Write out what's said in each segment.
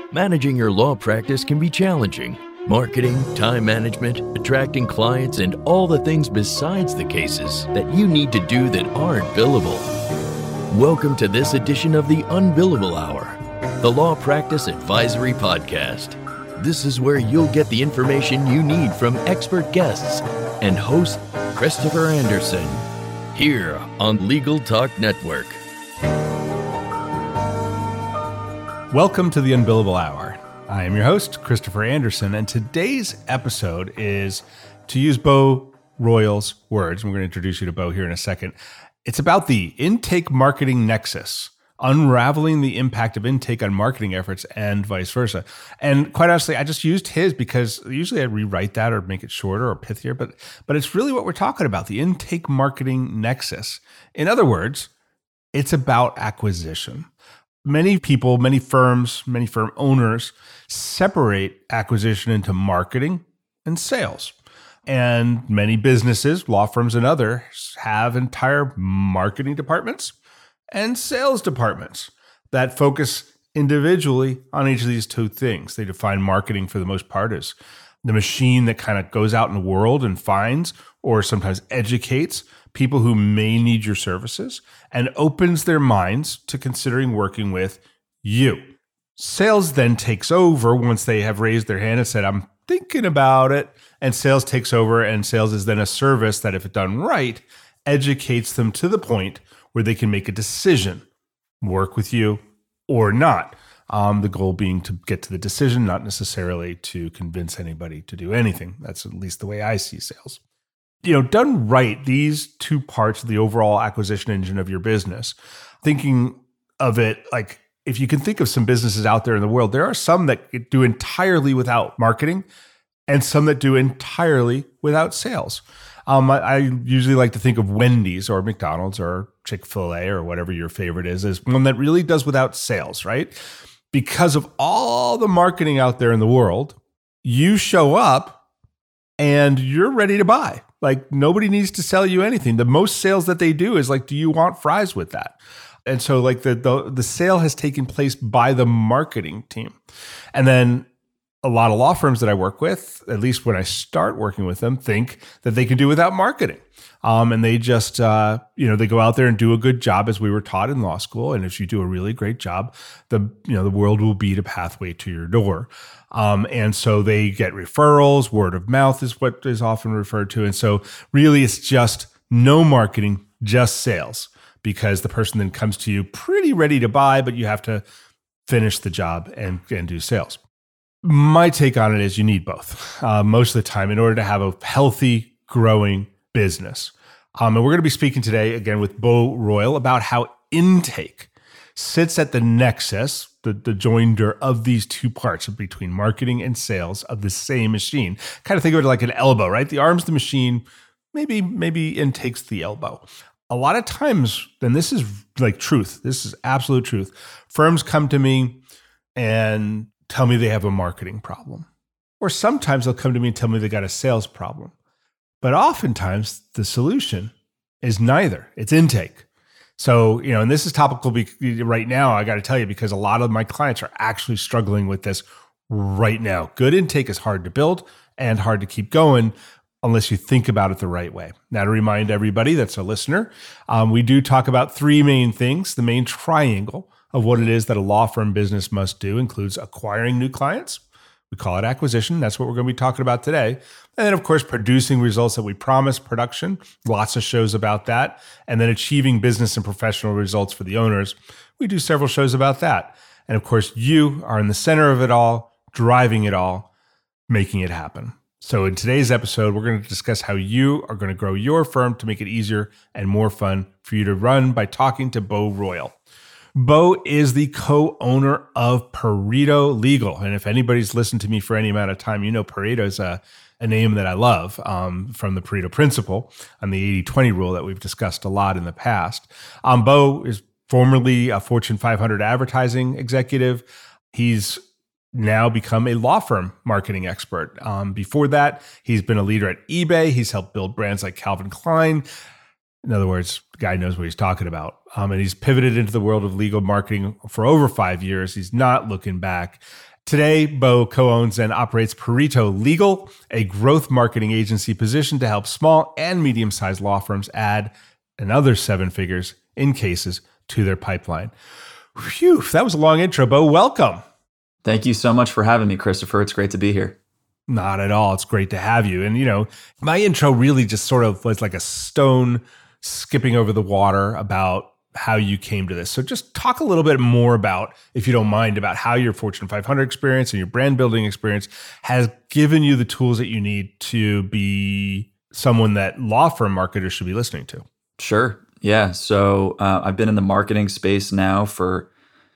Managing your law practice can be challenging. Marketing, time management, attracting clients, and all the things besides the cases that you need to do that aren't billable. Welcome to this edition of the Unbillable Hour, the Law Practice Advisory Podcast. This is where you'll get the information you need from expert guests and host Christopher Anderson, here on Legal Talk Network. Welcome to the Unbillable Hour. I am your host, Christopher Anderson, and today's episode is, to use Beau Royal's words, and we're going to introduce you to Beau here in a second, it's about the intake marketing nexus, unraveling the impact of intake on marketing efforts and vice versa. And quite honestly, I just used his because usually I rewrite that or make it shorter or pithier, but it's really what we're talking about, the intake marketing nexus. In other words, it's about acquisition. Many people, many firms, many firm owners separate acquisition into marketing and sales. And many businesses, law firms and others, have entire marketing departments and sales departments that focus individually on each of these two things. They define marketing for the most part as the machine that kind of goes out in the world and finds or sometimes educates people who may need your services and opens their minds to considering working with you. Sales then takes over once they have raised their hand and said, I'm thinking about it. And sales takes over, and sales is then a service that, if done right, educates them to the point where they can make a decision, work with you or not. The goal being to get to the decision, not necessarily to convince anybody to do anything. That's at least the way I see sales. Done right, these two parts of the overall acquisition engine of your business, thinking of it like if you can think of some businesses out there in the world, there are some that do entirely without marketing and some that do entirely without sales. I usually like to think of Wendy's or McDonald's or Chick-fil-A or whatever your favorite is as one that really does without sales, right? Because of all the marketing out there in the world, you show up and you're ready to buy. Like, nobody needs to sell you anything. The most sales that they do is like, do you want fries with that? And so like the sale has taken place by the marketing team. And then a lot of law firms that I work with, at least when I start working with them, think that they can do without marketing. And they just, they go out there and do a good job as we were taught in law school. And if you do a really great job, the world will beat a pathway to your door. And so they get referrals, word of mouth is what is often referred to. And so really it's just no marketing, just sales, because the person then comes to you pretty ready to buy, but you have to finish the job and do sales. My take on it is you need both most of the time in order to have a healthy, growing business. And we're going to be speaking today again with Beau Royal about how intake sits at the nexus, the joinder of these two parts between marketing and sales of the same machine. Kind of think of it like an elbow, right? The arm's the machine, maybe intake's the elbow. A lot of times, and this is like truth, this is absolute truth, firms come to me and tell me they have a marketing problem. Or sometimes they'll come to me and tell me they got a sales problem. But oftentimes the solution is neither. It's intake. So, and this is topical right now, I got to tell you, because a lot of my clients are actually struggling with this right now. Good intake is hard to build and hard to keep going unless you think about it the right way. Now, to remind everybody that's a listener, we do talk about three main things. The main triangle of what it is that a law firm business must do includes acquiring new clients. We call it acquisition. That's what we're going to be talking about today. And then, of course, producing results that we promise, production. Lots of shows about that. And then achieving business and professional results for the owners. We do several shows about that. And of course, you are in the center of it all, driving it all, making it happen. So in today's episode, we're going to discuss how you are going to grow your firm to make it easier and more fun for you to run by talking to Beau Royal. Beau is the co-owner of Pareto Legal. And if anybody's listened to me for any amount of time, you know Pareto is a name that I love from the Pareto Principle and the 80-20 rule that we've discussed a lot in the past. Beau is formerly a Fortune 500 advertising executive. He's now become a law firm marketing expert. Before that, he's been a leader at eBay. He's helped build brands like Calvin Klein. In other words, the guy knows what he's talking about. And he's pivoted into the world of legal marketing for over 5 years. He's not looking back. Today, Bo co-owns and operates Pareto Legal, a growth marketing agency positioned to help small and medium-sized law firms add another 7 figures in cases to their pipeline. Phew, that was a long intro, Bo. Welcome. Thank you so much for having me, Christopher. It's great to be here. Not at all. It's great to have you. And, my intro really just sort of was like a stone skipping over the water about how you came to this. So just talk a little bit more about, if you don't mind, about how your Fortune 500 experience and your brand building experience has given you the tools that you need to be someone that law firm marketers should be listening to. Sure. Yeah. So I've been in the marketing space now for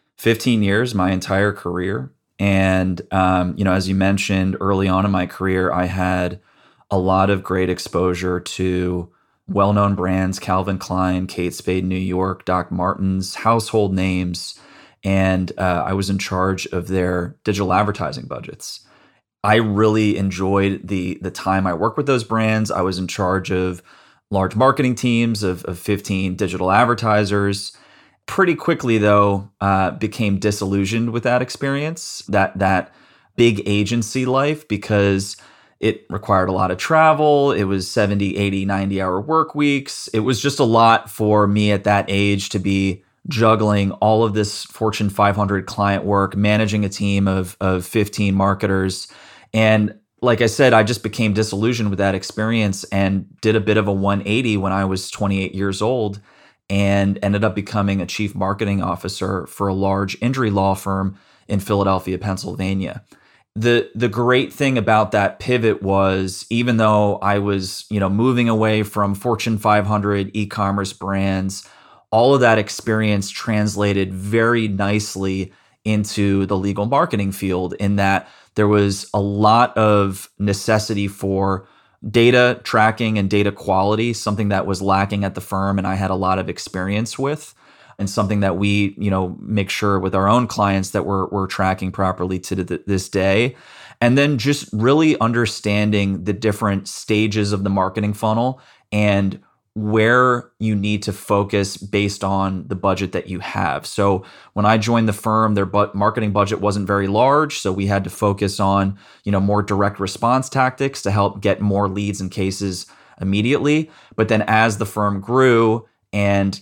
15 years, my entire career. And, as you mentioned early on in my career, I had a lot of great exposure to well-known brands, Calvin Klein, Kate Spade New York, Doc Martens, household names, and I was in charge of their digital advertising budgets. I really enjoyed the time I worked with those brands. I was in charge of large marketing teams of 15 digital advertisers. Pretty quickly, though, became disillusioned with that experience, that big agency life, because it required a lot of travel. It was 70, 80, 90-hour work weeks. It was just a lot for me at that age to be juggling all of this Fortune 500 client work, managing a team of 15 marketers. And like I said, I just became disillusioned with that experience and did a bit of a 180 when I was 28 years old and ended up becoming a chief marketing officer for a large injury law firm in Philadelphia, Pennsylvania. The great thing about that pivot was, even though I was, moving away from Fortune 500 e-commerce brands, all of that experience translated very nicely into the legal marketing field, in that there was a lot of necessity for data tracking and data quality, something that was lacking at the firm and I had a lot of experience with, and something that we, make sure with our own clients that we're tracking properly to this day. And then just really understanding the different stages of the marketing funnel and where you need to focus based on the budget that you have. So when I joined the firm, their marketing budget wasn't very large. So we had to focus on, more direct response tactics to help get more leads and cases immediately. But then as the firm grew and,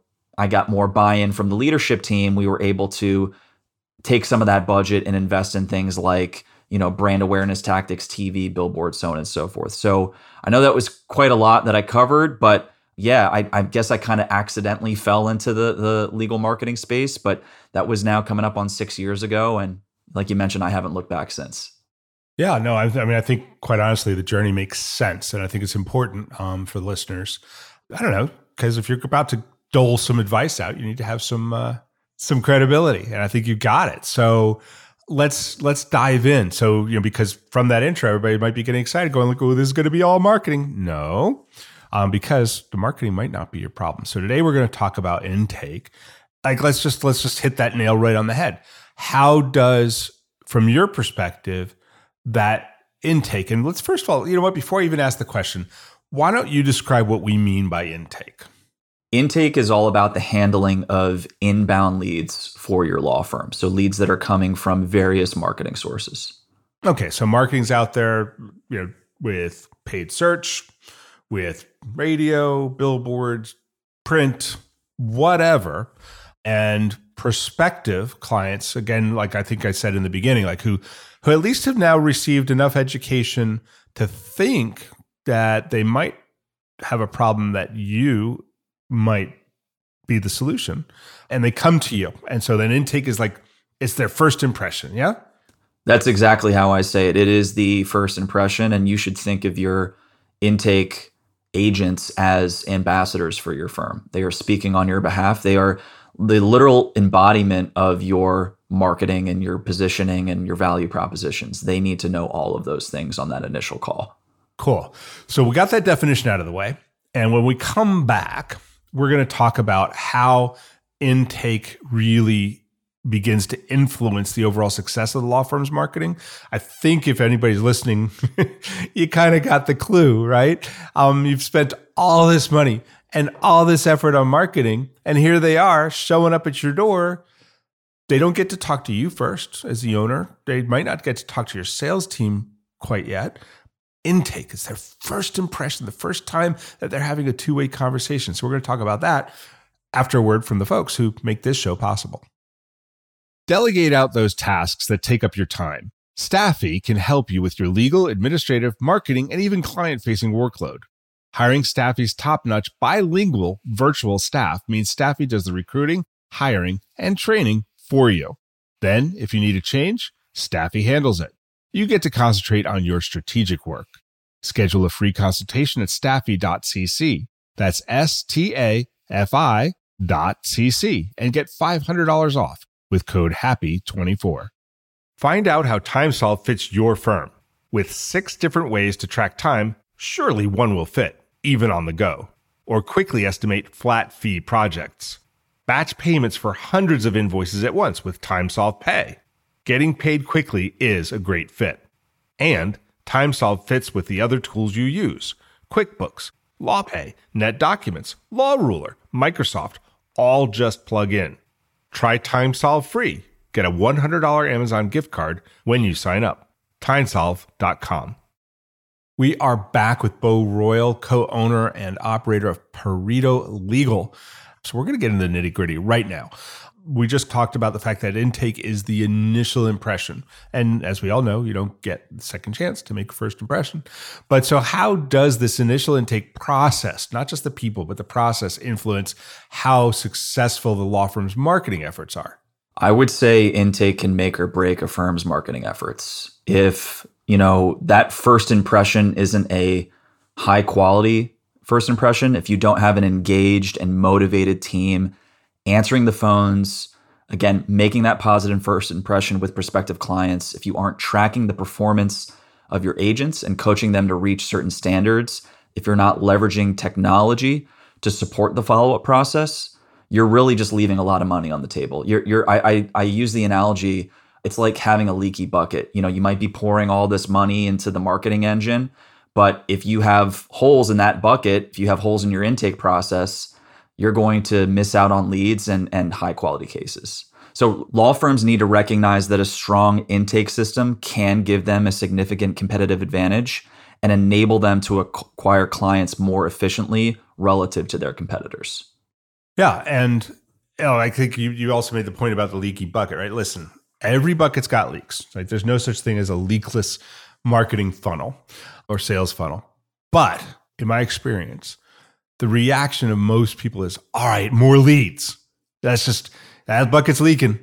I got more buy-in from the leadership team, we were able to take some of that budget and invest in things like, brand awareness tactics, TV, billboards, so on and so forth. So I know that was quite a lot that I covered, but yeah, I guess I kind of accidentally fell into the legal marketing space, but that was now coming up on 6 years ago. And like you mentioned, I haven't looked back since. Yeah, no, I think quite honestly, the journey makes sense. And I think it's important for the listeners. I don't know, because if you're about to dole some advice out, you need to have some credibility, and I think you got it. So let's dive in. So because from that intro, everybody might be getting excited, going like, "Oh, this is going to be all marketing." No, because the marketing might not be your problem. So today we're going to talk about intake. Like let's just hit that nail right on the head. How does, from your perspective, that intake? And let's first of all, before I even ask the question, why don't you describe what we mean by intake? Intake is all about the handling of inbound leads for your law firm. So leads that are coming from various marketing sources. Okay, so marketing's out there, with paid search, with radio, billboards, print, whatever. And prospective clients, again, like I think I said in the beginning, like who at least have now received enough education to think that they might have a problem that you might be the solution, and they come to you. And so then intake is like, it's their first impression. Yeah. That's exactly how I say it. It is the first impression, and you should think of your intake agents as ambassadors for your firm. They are speaking on your behalf. They are the literal embodiment of your marketing and your positioning and your value propositions. They need to know all of those things on that initial call. Cool. So we got that definition out of the way. And when we come back, we're going to talk about how intake really begins to influence the overall success of the law firm's marketing. I think if anybody's listening, you kind of got the clue, right? You've spent all this money and all this effort on marketing, and here they are showing up at your door They don't get to talk to you first as the owner. They might not get to talk to your sales team quite yet. Intake is their first impression, the first time that they're having a two-way conversation. So we're going to talk about that after a word from the folks who make this show possible. Delegate out those tasks that take up your time. Staffy can help you with your legal, administrative, marketing, and even client-facing workload. Hiring Staffy's top-notch bilingual virtual staff means Staffy does the recruiting, hiring, and training for you. Then, if you need a change, Staffy handles it. You get to concentrate on your strategic work. Schedule a free consultation at staffy.cc. That's STAFI.cc and get $500 off with code HAPPY24. Find out how TimeSolve fits your firm. With 6 different ways to track time, surely one will fit, even on the go. Or quickly estimate flat fee projects. Batch payments for hundreds of invoices at once with TimeSolve Pay. Getting paid quickly is a great fit. And TimeSolve fits with the other tools you use. QuickBooks, LawPay, NetDocuments, LawRuler, Microsoft, all just plug in. Try TimeSolve free. Get a $100 Amazon gift card when you sign up. TimeSolve.com. We are back with Beau Royal, co-owner and operator of Pareto Legal. So we're going to get into the nitty-gritty right now. We just talked about the fact that intake is the initial impression. And as we all know, you don't get the second chance to make a first impression. But so how does this initial intake process, not just the people, but the process, influence how successful the law firm's marketing efforts are? I would say intake can make or break a firm's marketing efforts. If, that first impression isn't a high quality first impression, if you don't have an engaged and motivated team answering the phones, again, making that positive first impression with prospective clients, if you aren't tracking the performance of your agents and coaching them to reach certain standards, if you're not leveraging technology to support the follow-up process, you're really just leaving a lot of money on the table. I use the analogy, it's like having a leaky bucket. You might be pouring all this money into the marketing engine, but if you have holes in that bucket, if you have holes in your intake process, you're going to miss out on leads and high quality cases. So law firms need to recognize that a strong intake system can give them a significant competitive advantage and enable them to acquire clients more efficiently relative to their competitors. Yeah. And I think you also made the point about the leaky bucket, right? Listen, every bucket's got leaks, right? There's no such thing as a leakless marketing funnel or sales funnel. But in my experience, the reaction of most people is, all right, more leads. That bucket's leaking.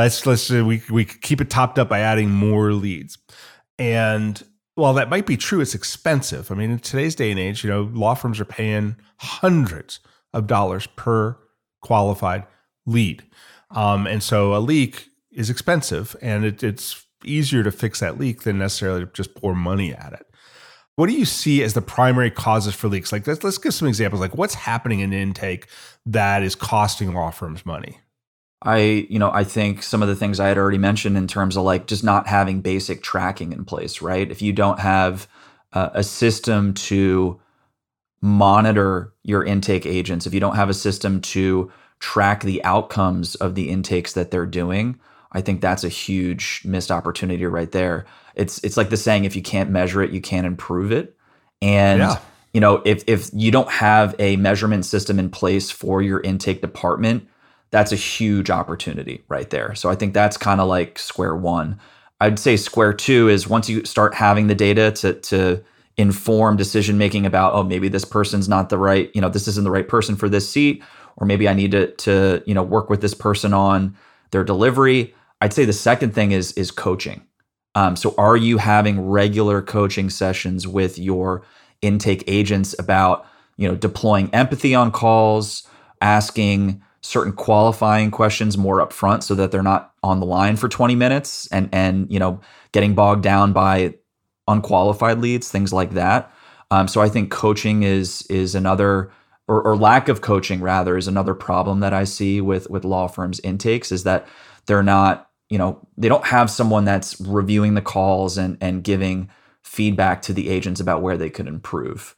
We keep it topped up by adding more leads. And while that might be true, it's expensive. I mean, in today's day and age, law firms are paying hundreds of dollars per qualified lead. And so a leak is expensive, and it's easier to fix that leak than necessarily just pour money at it. What do you see as the primary causes for leaks? Like, let's give some examples. Like, what's happening in intake that is costing law firms money? I think some of the things I had already mentioned in terms of like just not having basic tracking in place, right? If you don't have a system to monitor your intake agents, if you don't have a system to track the outcomes of the intakes that they're doing, I think that's a huge missed opportunity right there. It's like the saying, if you can't measure it, you can't improve it. And if you don't have a measurement system in place for your intake department, that's a huge opportunity right there. So I think that's kind of like square one. I'd say square two is once you start having the data to inform decision making about, oh, maybe this person's not the right, this isn't the right person for this seat, or maybe I need to work with this person on their delivery. I'd say the second thing is coaching. So are you having regular coaching sessions with your intake agents about, deploying empathy on calls, asking certain qualifying questions more upfront so that they're not on the line for 20 minutes and getting bogged down by unqualified leads, things like that. So I think coaching is another, or lack of coaching rather, is another problem that I see with law firms' intakes, is that they're not, they don't have someone that's reviewing the calls and giving feedback to the agents about where they could improve.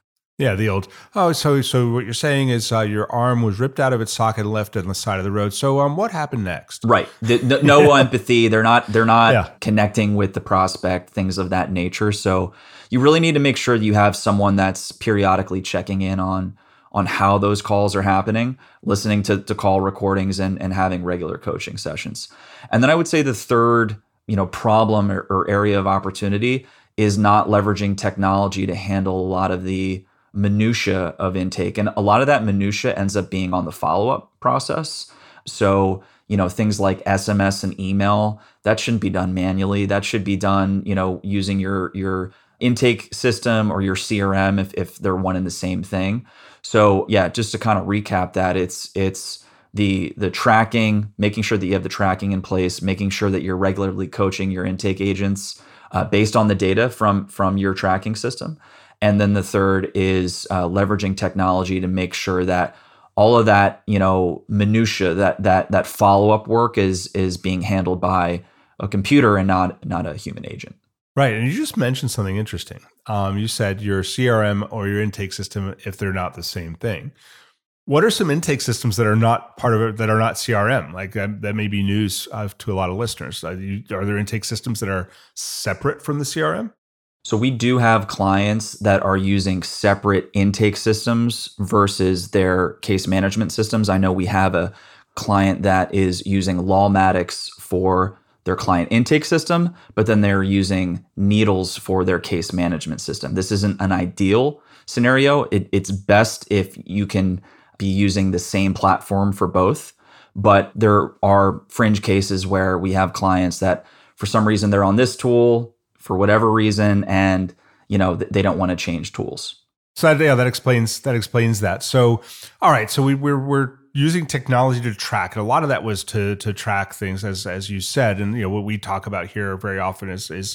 Yeah, the old, so what you're saying is your arm was ripped out of its socket and left on the side of the road. So what happened next? Right. No empathy. They're not connecting with the prospect, things of that nature. So you really need to make sure that you have someone that's periodically checking in on how those calls are happening, listening to call recordings and having regular coaching sessions. And then I would say the third, problem or area of opportunity is not leveraging technology to handle a lot of the minutia of intake. And a lot of that minutia ends up being on the follow-up process. So, things like SMS and email, that shouldn't be done manually. That should be done, using your intake system or your CRM if they're one and the same thing. So yeah, just to kind of recap that, it's the tracking, making sure that you have the tracking in place, making sure that you're regularly coaching your intake agents based on the data from your tracking system. And then the third is leveraging technology to make sure that all of that, minutia, that follow-up work is being handled by a computer and not a human agent. Right. And you just mentioned something interesting. You said your CRM or your intake system, if they're not the same thing. What are some intake systems that are not part of it, that are not CRM? Like that may be news to a lot of listeners. Are there intake systems that are separate from the CRM? So we do have clients that are using separate intake systems versus their case management systems. I know we have a client that is using Lawmatics for their client intake system, but then they're using Needles for their case management system. This isn't an ideal scenario. It's best if you can be using the same platform for both. But there are fringe cases where we have clients that for some reason they're on this tool for whatever reason, and they don't want to change tools. So that explains that. So all right, so we're using technology to track, and a lot of that was to track things as you said, and what we talk about here very often is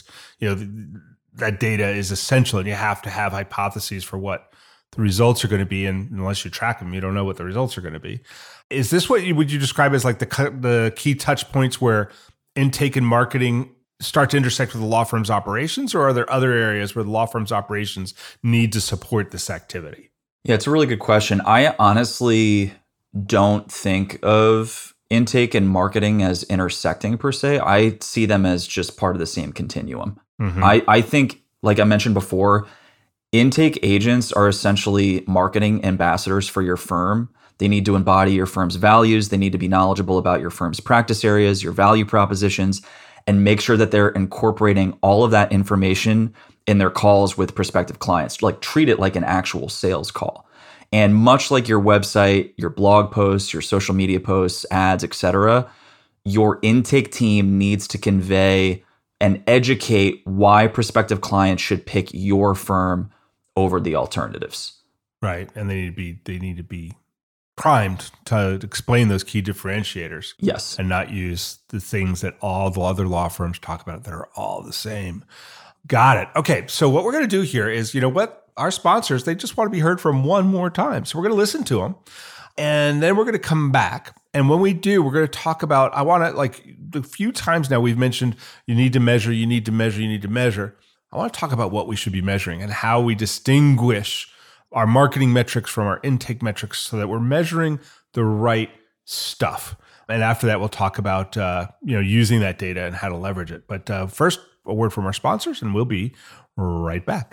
that data is essential, and you have to have hypotheses for what the results are going to be, and unless you track them, you don't know what the results are going to be. Is this what would you describe as like the key touch points where intake and marketing start to intersect with the law firm's operations, or are there other areas where the law firm's operations need to support this activity? Yeah, it's a really good question. I honestly don't think of intake and marketing as intersecting per se. I see them as just part of the same continuum. Mm-hmm. I think, like I mentioned before, intake agents are essentially marketing ambassadors for your firm. They need to embody your firm's values. They need to be knowledgeable about your firm's practice areas, your value propositions, and make sure that they're incorporating all of that information in their calls with prospective clients. Like, treat it like an actual sales call. And much like your website, your blog posts, your social media posts, ads, etc., your intake team needs to convey and educate why prospective clients should pick your firm over the alternatives. Right, and they need to be primed to explain those key differentiators. Yes. And not use the things that all the other law firms talk about that are all the same. Got it. Okay, so what we're going to do here is, our sponsors, they just want to be heard from one more time. So we're going to listen to them, and then we're going to come back. And when we do, we're going to talk about, I want to, like a few times now we've mentioned you need to measure, you need to measure, you need to measure. I want to talk about what we should be measuring and how we distinguish our marketing metrics from our intake metrics so that we're measuring the right stuff. And after that, we'll talk about using that data and how to leverage it. But first, a word from our sponsors, and we'll be right back.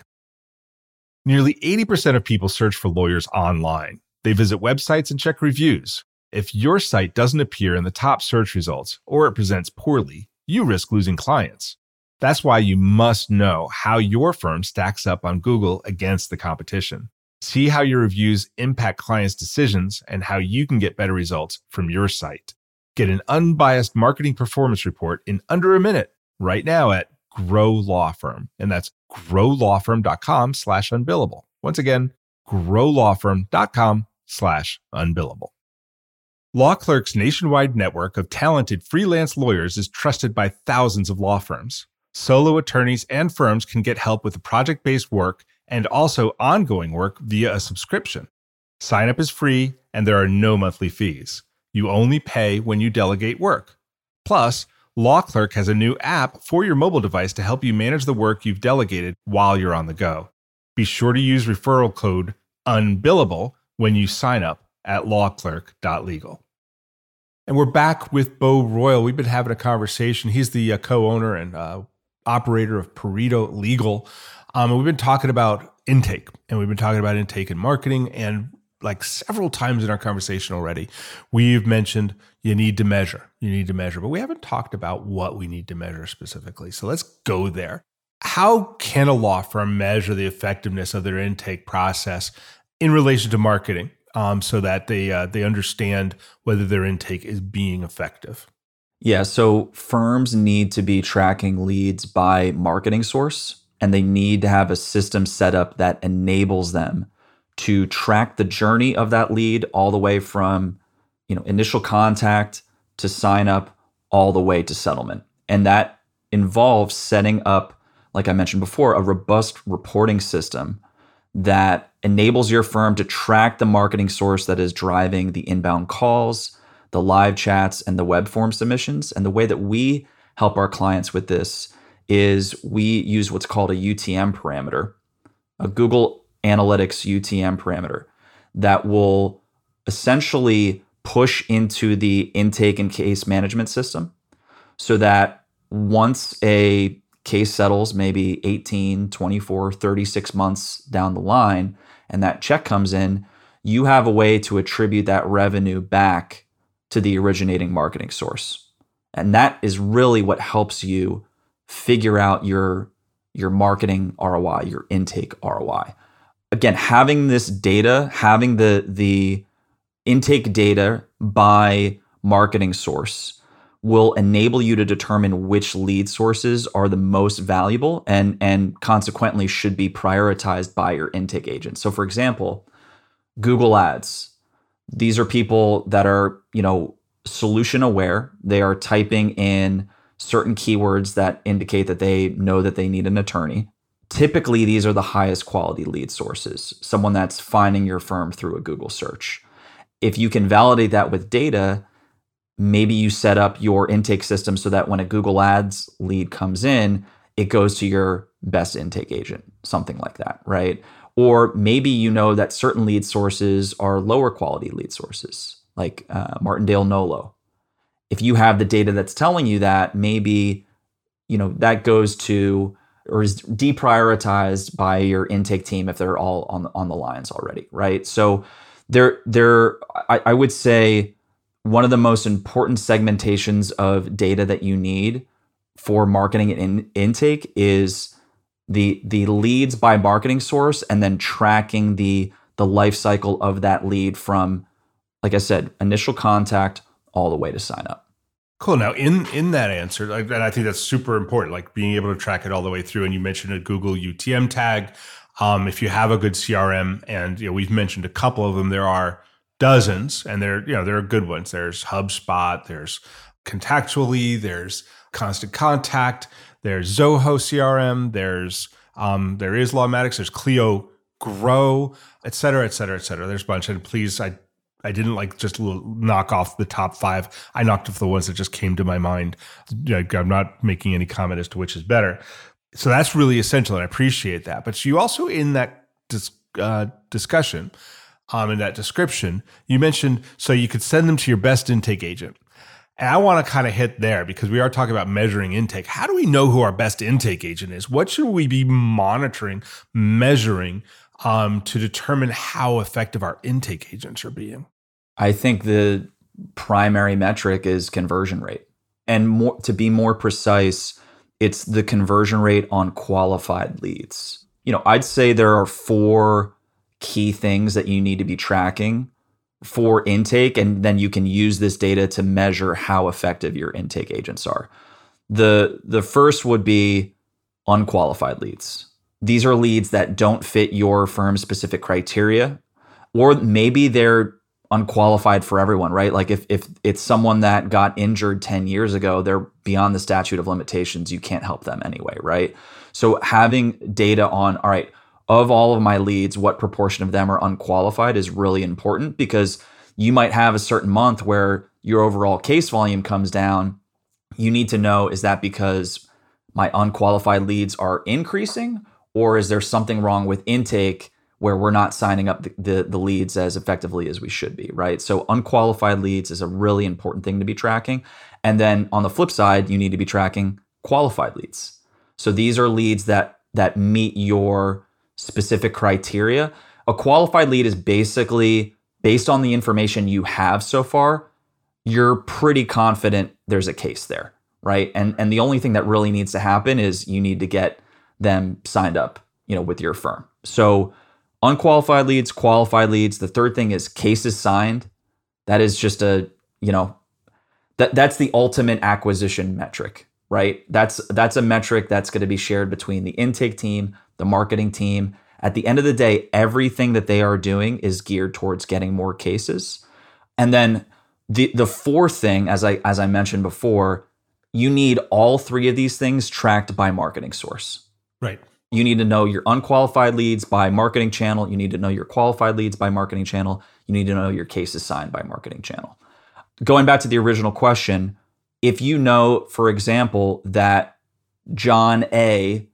Nearly 80% of people search for lawyers online. They visit websites and check reviews. If your site doesn't appear in the top search results or it presents poorly, you risk losing clients. That's why you must know how your firm stacks up on Google against the competition. See how your reviews impact clients' decisions and how you can get better results from your site. Get an unbiased marketing performance report in under a minute right now at Grow Law Firm. And that's growlawfirm.com/unbillable. Once again, growlawfirm.com/unbillable. Law Clerk's nationwide network of talented freelance lawyers is trusted by thousands of law firms. Solo attorneys and firms can get help with project-based work and also ongoing work via a subscription. Sign up is free and there are no monthly fees. You only pay when you delegate work. Plus, Law Clerk has a new app for your mobile device to help you manage the work you've delegated while you're on the go. Be sure to use referral code unbillable when you sign up at lawclerk.legal. And we're back with Beau Royal. We've been having a conversation. He's the co-owner and operator of Pareto Legal. And we've been talking about intake, and we've been talking about intake and marketing. And like several times in our conversation already, we've mentioned you need to measure. You need to measure, but we haven't talked about what we need to measure specifically. So let's go there. How can a law firm measure the effectiveness of their intake process in relation to marketing, so that they understand whether their intake is being effective? Yeah, so firms need to be tracking leads by marketing source, and they need to have a system set up that enables them to track the journey of that lead all the way from, initial contact to sign up all the way to settlement. And that involves setting up, like I mentioned before, a robust reporting system that enables your firm to track the marketing source that is driving the inbound calls, the live chats, and the web form submissions. And the way that we help our clients with this is we use what's called a UTM parameter, a Google Analytics UTM parameter that will essentially push into the intake and case management system so that once a case settles maybe 18, 24, 36 months down the line, and that check comes in, you have a way to attribute that revenue back to the originating marketing source. And that is really what helps you figure out your marketing ROI, your intake ROI. Again, having this data, having the intake data by marketing source will enable you to determine which lead sources are the most valuable and consequently should be prioritized by your intake agent. So for example, Google Ads. These are people that are, solution aware. They are typing in certain keywords that indicate that they know that they need an attorney. Typically, these are the highest quality lead sources, someone that's finding your firm through a Google search. If you can validate that with data, maybe you set up your intake system so that when a Google Ads lead comes in, it goes to your best intake agent, something like that, right? Or maybe you know that certain lead sources are lower quality lead sources, like Martindale Nolo. If you have the data that's telling you that, maybe that goes to or is deprioritized by your intake team if they're all on the lines already, right? So I would say one of the most important segmentations of data that you need for marketing and intake is the leads by marketing source, and then tracking the life cycle of that lead from, like I said, initial contact all the way to sign up. Cool. Now, in that answer, and I think that's super important, like being able to track it all the way through. And you mentioned a Google UTM tag. If you have a good CRM, and we've mentioned a couple of them, there are dozens, and there are good ones. There's HubSpot, there's Contactually, there's Constant Contact, there's Zoho CRM, there is Lawmatics, there's Clio Grow, et cetera, et cetera, et cetera. There's a bunch. And please, I didn't just knock off the top 5. I knocked off the ones that just came to my mind. I'm not making any comment as to which is better. So that's really essential, and I appreciate that. But you also, in that discussion, in that description, you mentioned so you could send them to your best intake agent. And I want to kind of hit there because we are talking about measuring intake. How do we know who our best intake agent is? What should we be monitoring, measuring to determine how effective our intake agents are being? I think the primary metric is conversion rate. And to be more precise, it's the conversion rate on qualified leads. I'd say there are 4 key things that you need to be tracking for intake, and then you can use this data to measure how effective your intake agents are. The first would be unqualified leads. These are leads that don't fit your firm's specific criteria, or maybe they're unqualified for everyone, right? Like if it's someone that got injured 10 years ago, they're beyond the statute of limitations. You can't help them anyway, right? So having data on, all right, of all of my leads, what proportion of them are unqualified is really important, because you might have a certain month where your overall case volume comes down. You need to know, is that because my unqualified leads are increasing, or is there something wrong with intake where we're not signing up the leads as effectively as we should be, right? So unqualified leads is a really important thing to be tracking. And then on the flip side, you need to be tracking qualified leads. So these are leads that meet your specific criteria. A qualified lead is basically based on the information you have so far, you're pretty confident there's a case there, right? And the only thing that really needs to happen is you need to get them signed up, with your firm. So unqualified leads, qualified leads. The third thing is cases signed. That is just that's the ultimate acquisition metric, right? That's a metric that's going to be shared between the intake team, the marketing team. At the end of the day, everything that they are doing is geared towards getting more cases. And then the fourth thing, as I mentioned before, you need all three of these things tracked by marketing source. Right. You need to know your unqualified leads by marketing channel. You need to know your qualified leads by marketing channel. You need to know your cases signed by marketing channel. Going back to the original question, if you know, for example, that John A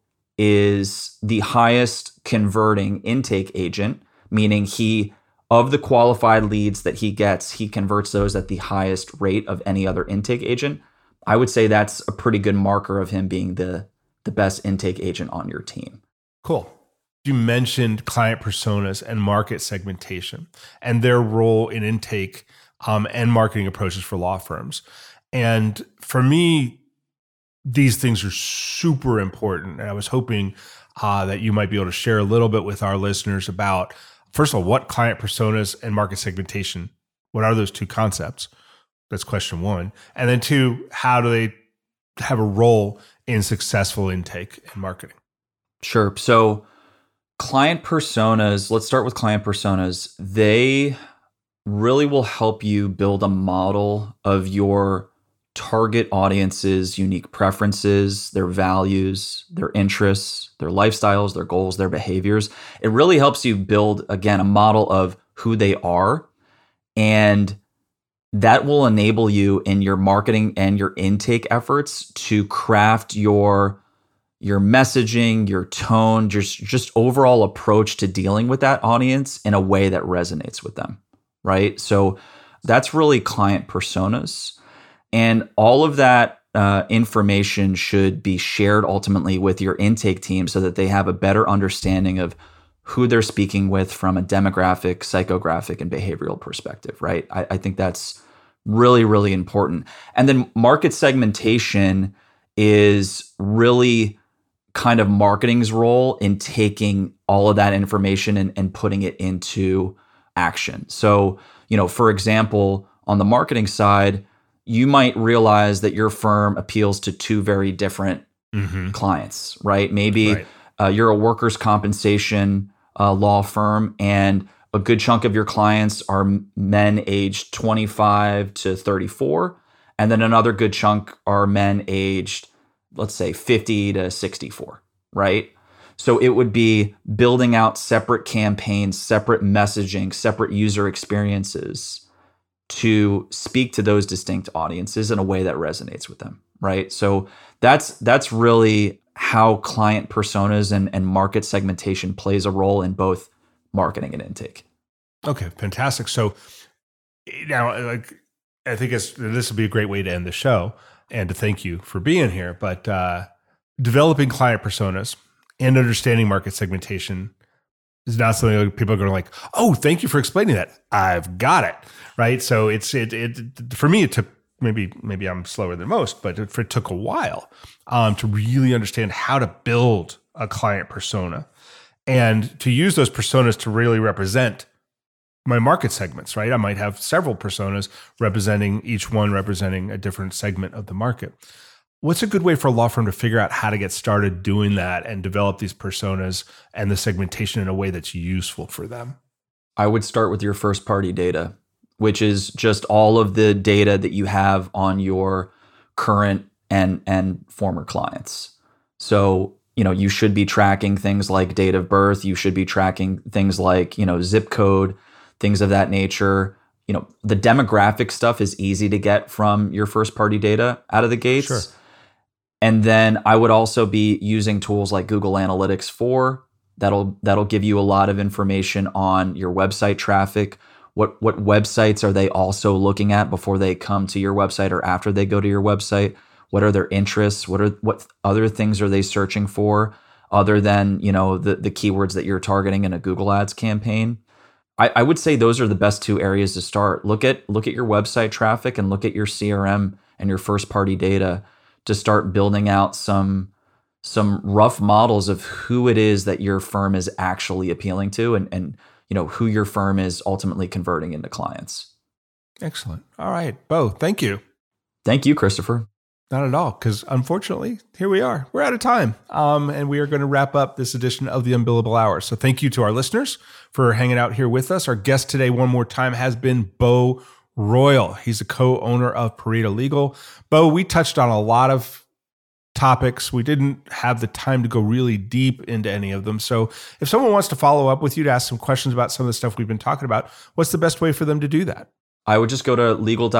is the highest converting intake agent, meaning of the qualified leads that he gets, he converts those at the highest rate of any other intake agent, I would say that's a pretty good marker of him being the best intake agent on your team. Cool. You mentioned client personas and market segmentation and their role in intake and marketing approaches for law firms. And for me, these things are super important. And I was hoping that you might be able to share a little bit with our listeners about, first of all, what client personas and market segmentation, what are those two concepts? That's question one. And then two, how do they have a role in successful intake and marketing? Sure. So client personas, let's start with client personas. They really will help you build a model of your target audience's unique preferences, their values, their interests, their lifestyles, their goals, their behaviors. It really helps you build, again, a model of who they are. And that will enable you in your marketing and your intake efforts to craft your messaging, your tone, just overall approach to dealing with that audience in a way that resonates with them, right? So that's really client personas. And all of that information should be shared ultimately with your intake team so that they have a better understanding of who they're speaking with from a demographic, psychographic, and behavioral perspective, right? I think that's really, really important. And then market segmentation is really kind of marketing's role in taking all of that information and putting it into action. So, for example, on the marketing side, you might realize that your firm appeals to two very different clients, right? Maybe you're a workers' compensation law firm, and a good chunk of your clients are men aged 25 to 34, and then another good chunk are men aged, let's say, 50 to 64, right? So it would be building out separate campaigns, separate messaging, separate user experiences to speak to those distinct audiences in a way that resonates with them, right? So that's really how client personas and market segmentation plays a role in both marketing and intake. Okay, fantastic. So now, I think this will be a great way to end the show and to thank you for being here. But developing client personas and understanding market segmentation is not something like people are going to like, oh, thank you for explaining that. I've got it, right? So it for me, it took maybe I'm slower than most, but it took a while to really understand how to build a client persona and to use those personas to really represent my market segments, right? I might have several personas each one representing a different segment of the market. What's a good way for a law firm to figure out how to get started doing that and develop these personas and the segmentation in a way that's useful for them? I would start with your first party data, which is just all of the data that you have on your current and former clients. So, you should be tracking things like date of birth. You should be tracking things like, zip code, things of that nature. The demographic stuff is easy to get from your first party data out of the gates. Sure. And then I would also be using tools like Google Analytics for That'll give you a lot of information on your website traffic. What websites are they also looking at before they come to your website or after they go to your website? What are their interests? What other things are they searching for other than, the keywords that you're targeting in a Google Ads campaign? I would say those are the best two areas to start. Look at your website traffic and look at your CRM and your first party data to start building out some rough models of who it is that your firm is actually appealing to and who your firm is ultimately converting into clients. Excellent. All right, Bo, thank you. Thank you, Christopher. Not at all, because unfortunately, here we are. We're out of time, and we are going to wrap up this edition of the Unbillable Hour. So thank you to our listeners for hanging out here with us. Our guest today, one more time, has been Bo Royal. He's a co-owner of Pareto Legal. Bo, we touched on a lot of topics. We didn't have the time to go really deep into any of them. So if someone wants to follow up with you to ask some questions about some of the stuff we've been talking about, what's the best way for them to do that? I would just go to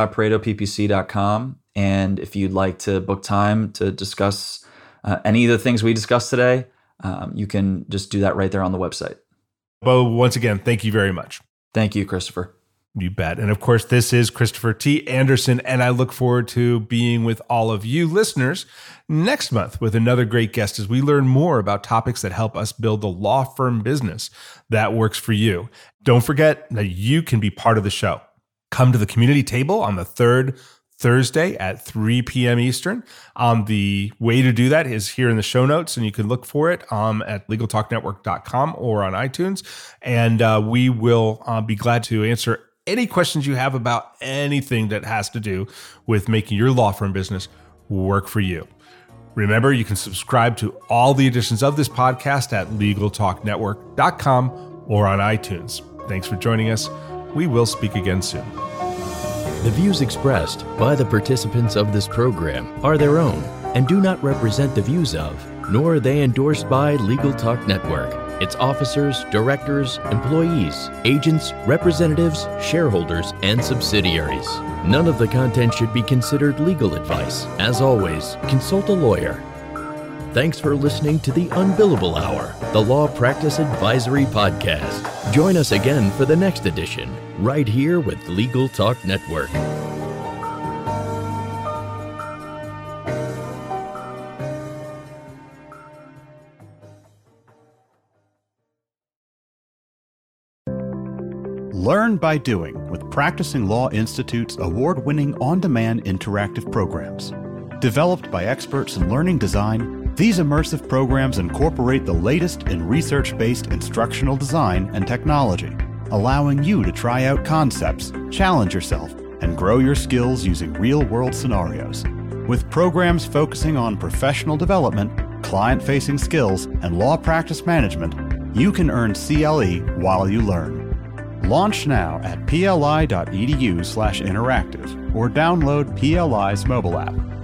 legal.paretopppc.com. And if you'd like to book time to discuss any of the things we discussed today, you can just do that right there on the website. Bo, once again, thank you very much. Thank you, Christopher. You bet. And of course, this is Christopher T. Anderson, and I look forward to being with all of you listeners next month with another great guest as we learn more about topics that help us build the law firm business that works for you. Don't forget that you can be part of the show. Come to the community table on the third Thursday at 3 p.m. Eastern. The way to do that is here in the show notes, and you can look for it at LegalTalkNetwork.com or on iTunes. And we will be glad to answer any questions you have about anything that has to do with making your law firm business work for you. Remember, you can subscribe to all the editions of this podcast at LegalTalkNetwork.com or on iTunes. Thanks for joining us. We will speak again soon. The views expressed by the participants of this program are their own and do not represent the views of, nor are they endorsed by Legal Talk Network, its officers, directors, employees, agents, representatives, shareholders, and subsidiaries. None of the content should be considered legal advice. As always, consult a lawyer. Thanks for listening to the Unbillable Hour, the Law Practice Advisory Podcast. Join us again for the next edition, right here with Legal Talk Network. Learn by doing with Practicing Law Institute's award-winning on-demand interactive programs. Developed by experts in learning design, these immersive programs incorporate the latest in research-based instructional design and technology, allowing you to try out concepts, challenge yourself, and grow your skills using real-world scenarios. With programs focusing on professional development, client-facing skills, and law practice management, you can earn CLE while you learn. Launch now at pli.edu/interactive or download PLI's mobile app.